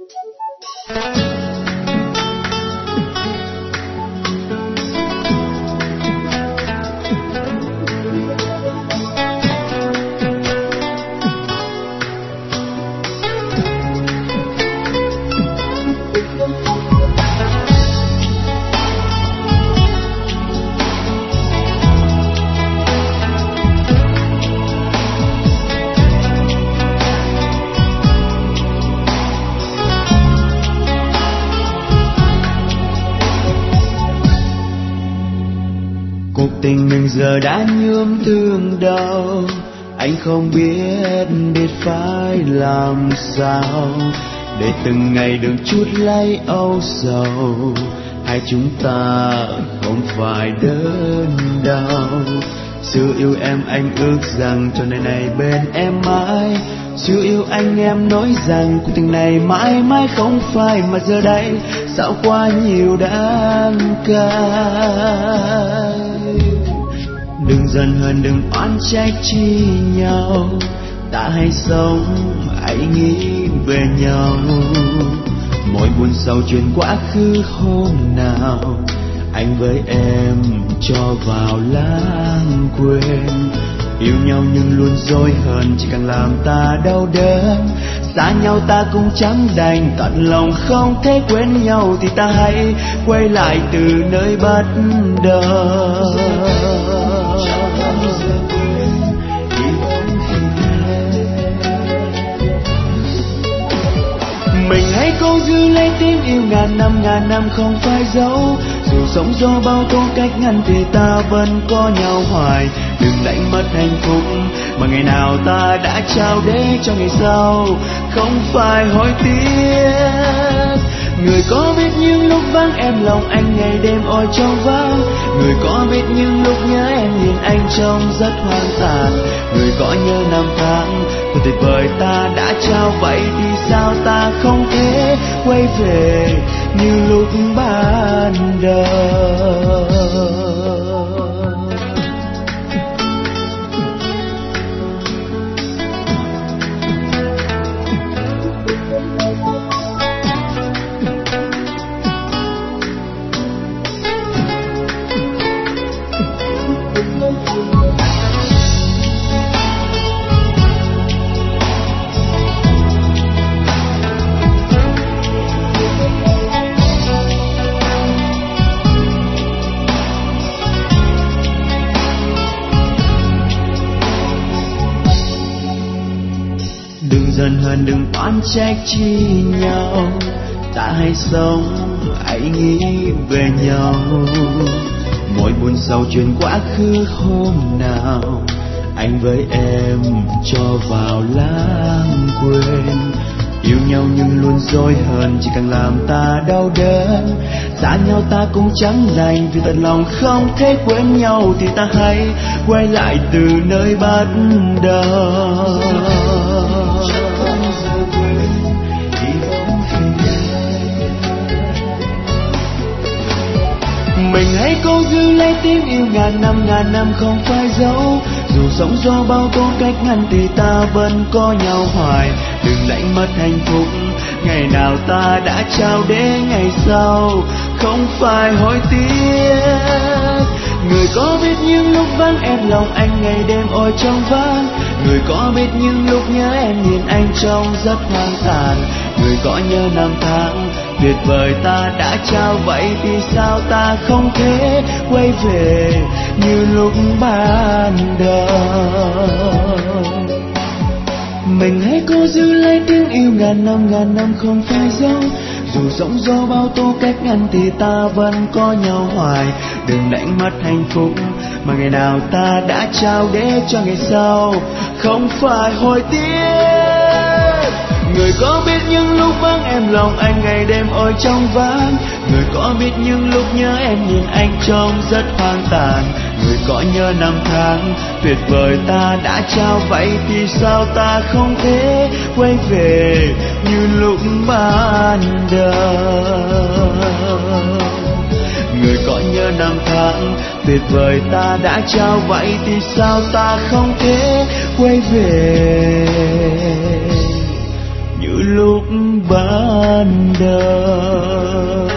Tình mình giờ đã nhuốm thương đau, anh không biết phải làm sao để từng ngày được chút lấy âu sầu. Hai chúng ta không phải đơn đau. Xưa yêu em anh ước rằng cho đời này bên em mãi. Xưa yêu anh em nói rằng cuộc tình này mãi mãi không phai, mà giờ đây sao quá nhiều đắng cay. Đừng giận hờn đừng oán trách chi nhau, ta hãy sống hãy nghĩ về nhau. Mỗi buồn sầu chuyện quá khứ hôm nào, anh với em cho vào lãng quên. Yêu nhau nhưng luôn dối hờn chỉ càng làm ta đau đớn. Xa nhau ta cũng chẳng đành, tận lòng không thể quên nhau thì ta hãy quay lại từ nơi bắt đầu. Mình hãy cố giữ lấy tim yêu ngàn năm không phải dấu. Dù sống do bao tố cách ngăn thì ta vẫn có nhau hoài. Đừng đánh mất hạnh phúc mà ngày nào ta đã trao để cho ngày sau, không phải hối tiếc. Người có biết những lúc vắng em lòng anh ngày đêm ôi trong vắng. Người có biết những lúc nhớ em nhìn anh trông rất hoang tàn. Người có nhớ năm tháng thật tuyệt vời ta đã trao, vậy thì sao ta không thể quay về như lúc ban đầu. Giận hờn đừng oán trách chi nhau, ta hãy sống hãy nghĩ về nhau. Mỗi buồn sầu chuyện quá khứ hôm nào, anh với em cho vào lãng quên. Yêu nhau nhưng luôn dối hờn chỉ càng làm ta đau đớn. Xa nhau ta cũng chẳng đành, vì tận lòng không thể quên nhau thì ta hãy quay lại từ nơi bắt đầu. Mình hãy cố giữ lấy tim yêu ngàn năm không phải dấu. Dù sống do bao tố cách ngăn thì ta vẫn có nhau hoài. Đừng đánh mất hạnh phúc ngày nào ta đã trao để ngày sau, không phải hối tiếc. Người có biết những lúc vắng em lòng anh ngày đêm ôi trong vắng. Người có biết những lúc nhớ em nhìn anh trông rất hoang tàn. Người có nhớ năm tháng tuyệt vời ta đã trao, vậy thì sao ta không thể quay về như lúc ban đầu. Mình hãy cố giữ lấy tiếng yêu ngàn năm không phải dấu. Dù sống do bao tố cách ngăn thì ta vẫn có nhau hoài. Đừng đánh mất hạnh phúc mà ngày nào ta đã trao để cho ngày sau, không phải hối tiếc. Người có biết những lúc vắng em lòng anh ngày đêm ôi trong vắng. Người có biết những lúc nhớ em nhìn anh trông rất hoang tàn. Người có nhớ năm tháng tuyệt vời ta đã trao, vậy thì sao ta không thể quay về như lúc ban đầu. Người có nhớ năm tháng tuyệt vời ta đã trao, vậy thì sao ta không thể quay về như lúc ban đầu.